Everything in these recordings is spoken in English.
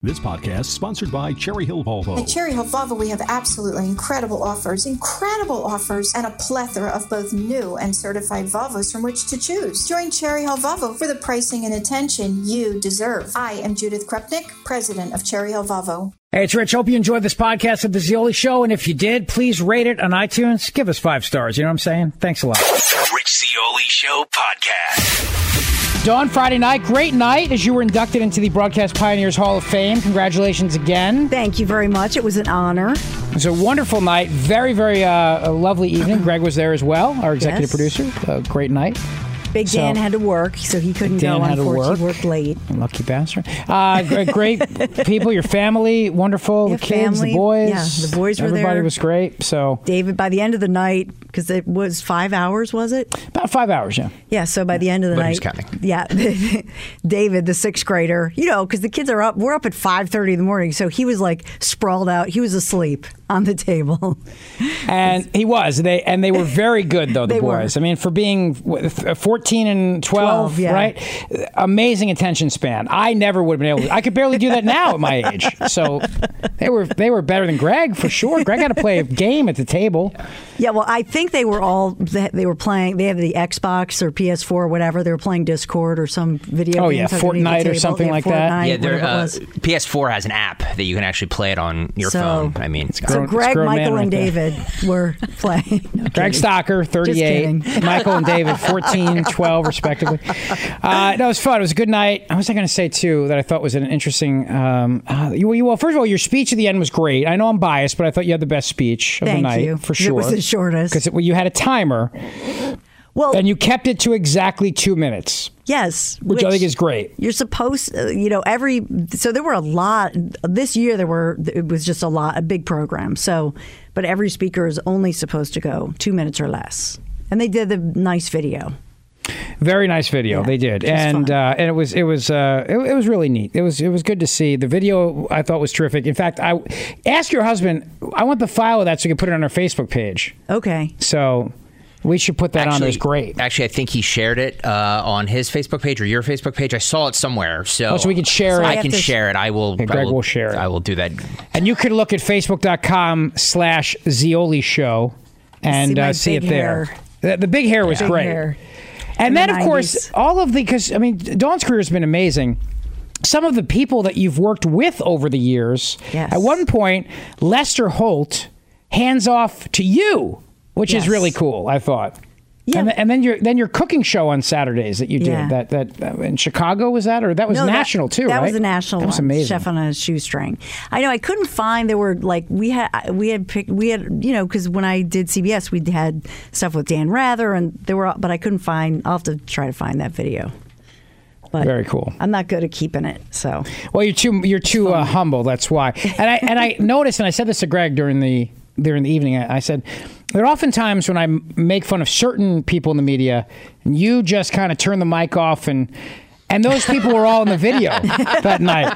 This podcast is sponsored by Cherry Hill Volvo. At Cherry Hill Volvo, we have absolutely incredible offers, and a plethora of both new and certified Volvos from which to choose. Join Cherry Hill Volvo for the pricing and attention you deserve. I am Judith Krupnik, president of Cherry Hill Volvo. Hey, it's Rich. Hope you enjoyed this podcast of The Zeoli Show, and if you did, please rate it on iTunes. Give us 5 stars. You know what I'm saying? Thanks a lot. Rich Zeoli Show podcast. Dawn, Friday night, great night as you were inducted into the Broadcast Pioneers Hall of Fame. Congratulations again. Thank you very much. It was an honor. It was a wonderful night. Very, very lovely evening. Greg was there as well, our executive producer. Great night. Big Dan had to work, so he couldn't go. Unfortunately, he worked late. Lucky bastard. Great people, your family, wonderful. The kids, the boys. Yeah, the boys were there. Everybody was great. So David, by the end of the night, because it was 5 hours, was it? About 5 hours, yeah. Yeah, so by the end of the night. Who's counting? Yeah. David, the 6th grader, because the kids are up. We're up at 5:30 in the morning, so he was like sprawled out. He was asleep on the table. And he was. They were very good, though, the boys. Were. I mean, for being 14 and 12, yeah. Right? Amazing attention span. I never would have been able to. I could barely do that now at my age. So they were better than Greg, for sure. Greg had to play a game at the table. Yeah, well, I think they were playing, they had the Xbox or PS4 or whatever. They were playing Discord or some video game. Fortnite or something like that. Yeah, PS4 has an app that you can actually play it on your phone. I mean, so Greg, Michael, and David were playing. Greg Stocker, 38. Michael and David, 14, 12, respectively. That was fun. It was a good night. What was I going to say, too, that I thought was an interesting... well, first of all, your speech at the end was great. I know I'm biased, but I thought you had the best speech of the night. Thank you. For sure. It was the shortest. Because you had a timer. Well, and you kept it to exactly 2 minutes. Yes. Which I think is great. You're supposed, so there were a lot, this year it was just a big program. So, but every speaker is only supposed to go 2 minutes or less. And they did the nice video. Very nice video. They did, and it was really neat. It was good to see. The video I thought was terrific. In fact, I asked your husband. I want the file of that so we can put it on our Facebook page. Okay. So we should put that on. It was great. Actually, I think he shared it on his Facebook page or your Facebook page. I saw it somewhere. So we can share it. I can share it. I will. Okay, Greg will share it. I will do that. And you can look at Facebook.com/Zeoli Show and see it there. The big hair was great. Hair. And then, of course, because Dawn's career has been amazing. Some of the people that you've worked with over the years, at one point, Lester Holt hands off to you, which is really cool, I thought. Yeah. And then your cooking show on Saturdays that you did that in Chicago, was that, or that was national too? That right? was a national. That was amazing. Chef on a Shoestring. I know. I couldn't find. There were we had because when I did CBS, we had stuff with Dan Rather, and but I couldn't find. I'll have to try to find that video. But very cool. I'm not good at keeping it. So you're too humble. That's why. And I noticed, and I said this to Greg during the evening. I said, there are often times when I make fun of certain people in the media, and you just kind of turn the mic off, and those people were all in the video that night.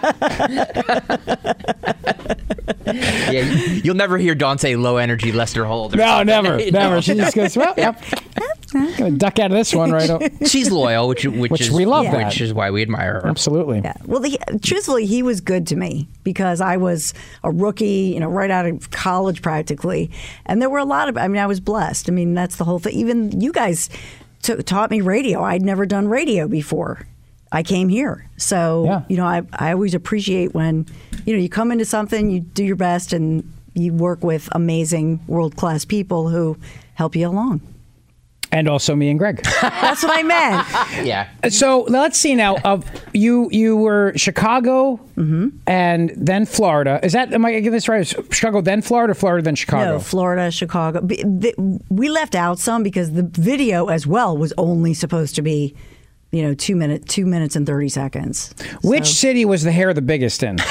Yeah, you'll never hear Dawn say low energy Lester Holt. No, never. She just goes, well, yep. I'm going to duck out of this one right up. She's loyal, which we love that. Which is why we admire her. Absolutely. Yeah. Well, truthfully, he was good to me because I was a rookie, right out of college practically. And there were a lot of, I was blessed. That's the whole thing. Even you guys taught me radio. I'd never done radio before I came here. So, I always appreciate when, you come into something, you do your best, and you work with amazing world-class people who help you along. And also me and Greg. That's what I meant. Yeah. So let's see now. You were Chicago and then Florida. Am I getting this right? Chicago then Florida, Florida then Chicago? No, Florida, Chicago. We left out some because the video as well was only supposed to be 2 minutes and 30 seconds. Which city was the hair the biggest in?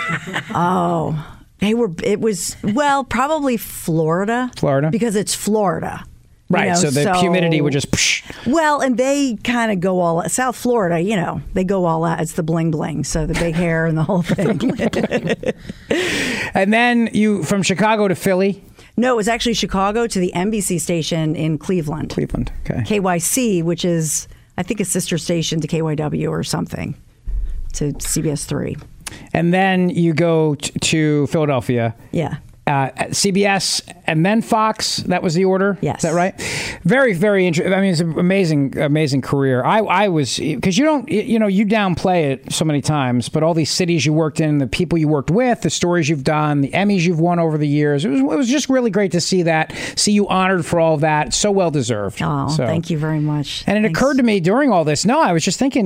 It was probably Florida. Florida? Because it's Florida. Right, so the humidity would just... Psh. Well, and they kind of go all... South Florida, they go all out. It's the bling-bling, so the big hair and the whole thing. And then you, from Chicago to Philly? No, it was actually Chicago to the NBC station in Cleveland. Cleveland, okay. KYC, which is, I think, a sister station to KYW or something, to CBS 3. And then you go to Philadelphia. Yeah. CBS and then Fox. That was the order. Yes. Is that right? Very, very interesting. I mean, it's an amazing career. I was, because you downplay it so many times, but all these cities you worked in, the people you worked with, the stories you've done, the Emmys you've won over the years. It was just really great to see you honored for all of that. So well deserved. Oh, thank you very much. And it occurred to me during all this. No, I was just thinking,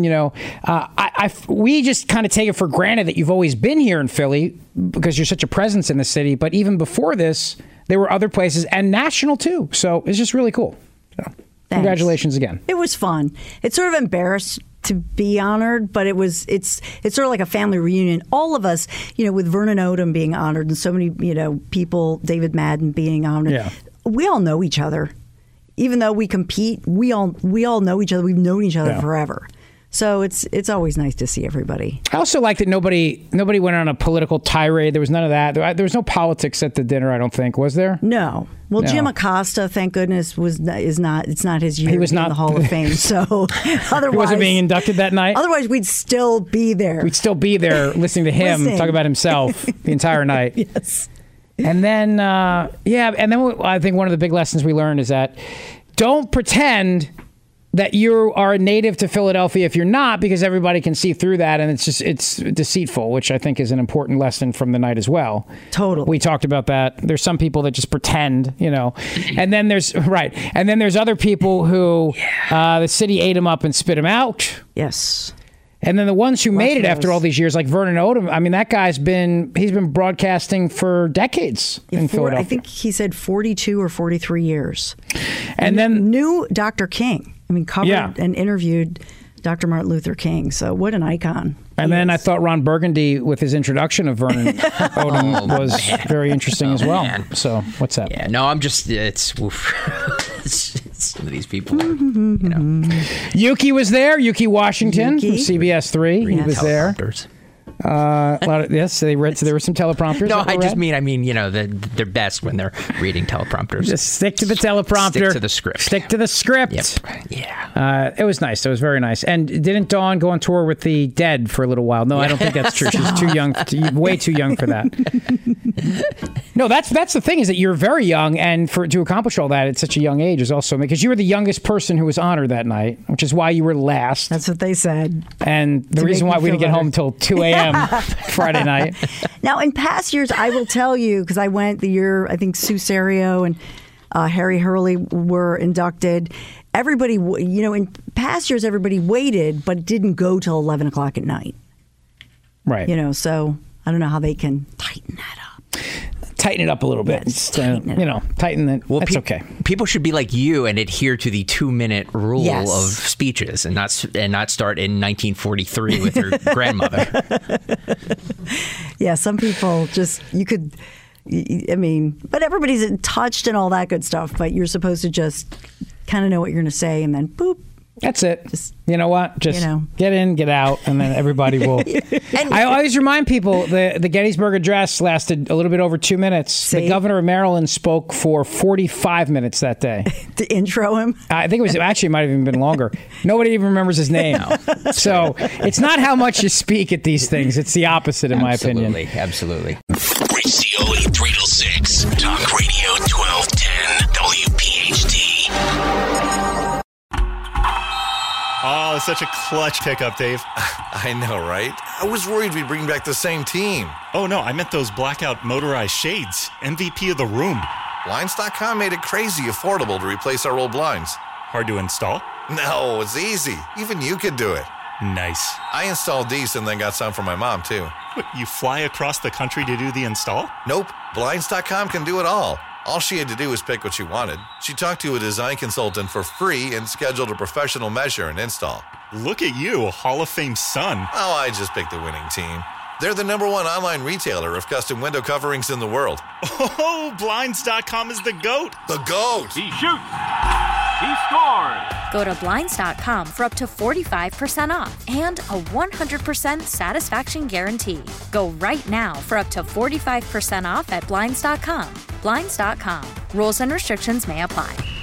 we just kind of take it for granted that you've always been here in Philly because you're such a presence in the city. But even before this, there were other places and national too. So it's just really cool. So, congratulations again. It was fun. It's sort of embarrassed to be honored, but it's sort of like a family reunion. All of us, with Vernon Odom being honored and so many, people, David Madden being honored. Yeah. We all know each other. Even though we compete, we all know each other. We've known each other forever. So it's always nice to see everybody. I also like that nobody went on a political tirade. There was none of that. There was no politics at the dinner, I don't think. Was there? No. Well, no. Jim Acosta, thank goodness, it's not his year in the Hall of Fame. So otherwise, he wasn't being inducted that night. Otherwise, we'd still be there. We'd still be there listening to him talk about himself the entire night. Yes. And then I think one of the big lessons we learned is that don't pretend that you are a native to Philadelphia if you're not, because everybody can see through that, and it's deceitful, which I think is an important lesson from the night as well. Totally. We talked about that. There's some people that just pretend, and then there's other people who the city ate them up and spit them out. Yes. And then the ones who made it after all these years, like Vernon Odom, I mean, that guy's been broadcasting for decades in Philadelphia. I think he said 42 or 43 years. And then knew Dr. King. I mean, covered and interviewed Dr. Martin Luther King. So what an icon. And then I thought Ron Burgundy, with his introduction of Vernon Odom, was very interesting as well. Man. So what's that? Yeah, no, I'm just, it's some of these people, Yuki was there. Yuki Washington from CBS 3. He was there. A lot of, yes, they read. So there were some teleprompters. No, I mean, they're best when they're reading teleprompters. Just stick to the teleprompter. Stick to the script. Stick to the script. Yep. Yeah. It was nice. It was very nice. And didn't Dawn go on tour with the Dead for a little while? No, I don't think that's true. She's too young. Way too young for that. No, that's the thing, is that you're very young, and to accomplish all that at such a young age is also because you were the youngest person who was honored that night, which is why you were last. That's what they said. And the reason why we didn't get home until 2 a.m. Friday night. Now, in past years, I will tell you, because I went the year, I think Sue Serio and Harry Hurley were inducted. Everybody, in past years, everybody waited, but didn't go till 11 o'clock at night. Right. So I don't know how they can tighten that up. Tighten it up a little bit. Tighten it. Well, that's okay. People should be like you and adhere to the 2-minute rule of speeches and not start in 1943 with your grandmother. Yeah, some people but everybody's touched and all that good stuff, but you're supposed to just kind of know what you're going to say and then boop. That's it. You know what? Just get in, get out, and then everybody will. I always remind people the Gettysburg Address lasted a little bit over 2 minutes. See? The governor of Maryland spoke for 45 minutes that day. To intro him? I think it might have even been longer. Nobody even remembers his name. So it's not how much you speak at these things. It's the opposite, in my opinion. Rich Absolutely. Cioli, 3 till 6. Talk Radio 1210 WPHT. Oh, it's such a clutch pickup, Dave. I know, right? I was worried we'd bring back the same team. Oh, no, I meant those blackout motorized shades. MVP of the room. Blinds.com made it crazy affordable to replace our old blinds. Hard to install? No, it's easy. Even you could do it. Nice. I installed these and then got some for my mom, too. What, you fly across the country to do the install? Nope. Blinds.com can do it all. All she had to do was pick what she wanted. She talked to a design consultant for free and scheduled a professional measure and install. Look at you, a Hall of Fame son. Oh, I just picked the winning team. They're the #1 online retailer of custom window coverings in the world. Oh, Blinds.com is the GOAT. The GOAT! He shoots. He scored. Go to Blinds.com for up to 45% off and a 100% satisfaction guarantee. Go right now for up to 45% off at Blinds.com. Blinds.com. Rules and restrictions may apply.